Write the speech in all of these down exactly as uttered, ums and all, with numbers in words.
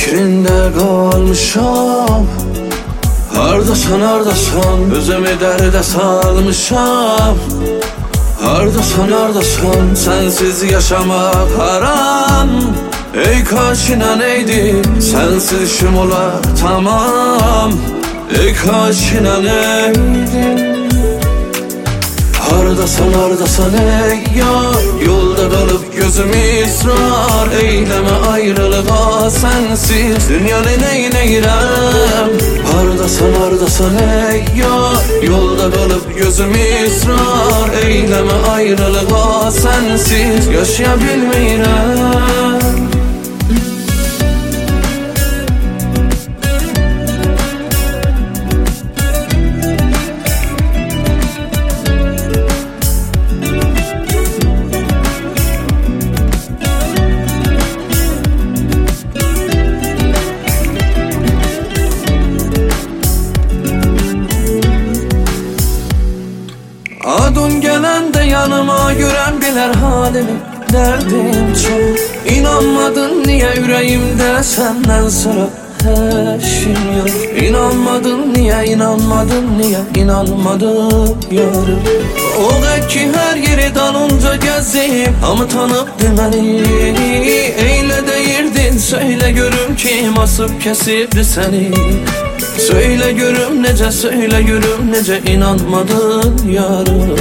fikrinde kalmışam. Hardasan hardasan özümü dərdə salmışam. Hardasan hardasan sensiz yaşamak haram. Ey kaşına neydi sensiz işim olar tamam. Ey kaşına neydi. Hardasan hardasan ey yar, yolda kalıp gözüm ısrar eyleme ayrılığa sensiz dünyanı neyleyirem. Hardasan hardasan ey yar, yolda kalıp gözüm ısrar eyleme ayrılığa sensiz yaşayabilmeyirem. Adın gelende yanıma gören biler halimi, derdim çok. İnanmadın niye yüreğimde senden sonra eşim yok. İnanmadın niye, inanmadın niye, inanmadın yarım. O ki her yeri dalınca gezip hamı tanıp bilmeli. Eyle deyirdin söyle görüm kim asıp kesipdi seni. Söyle görüm nece, söyle görüm nece, inanmadın yarım.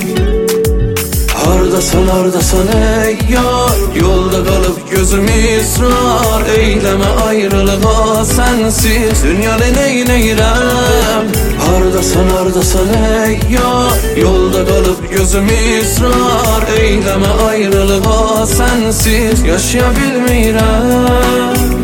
Hardasan hardasan ey yar, yolda kalıp gözüm ısrar eyleme ayrılığa sensiz dünyanı neyleyirem. Hardasan hardasan ey yar, yolda kalıp gözüm ısrar eyleme ayrılığa sensiz yaşayabilmeyirem.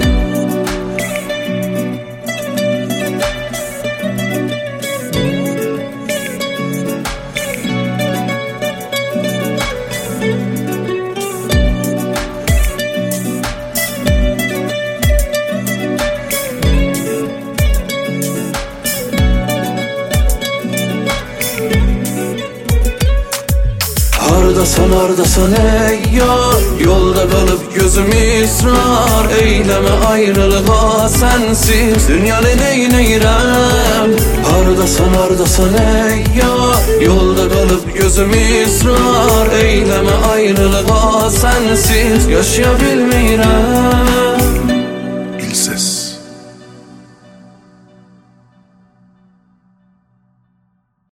Hardasan hardasan ey yar, yolda kalıp gözüm ısrar eyleme ayrılığa sensiz dünyanı neyleyirem. Hardasan hardasan ey yar, yolda kalıp gözüm ısrar eyleme ayrılığa sensiz yaşayabilmeyirem. İlses.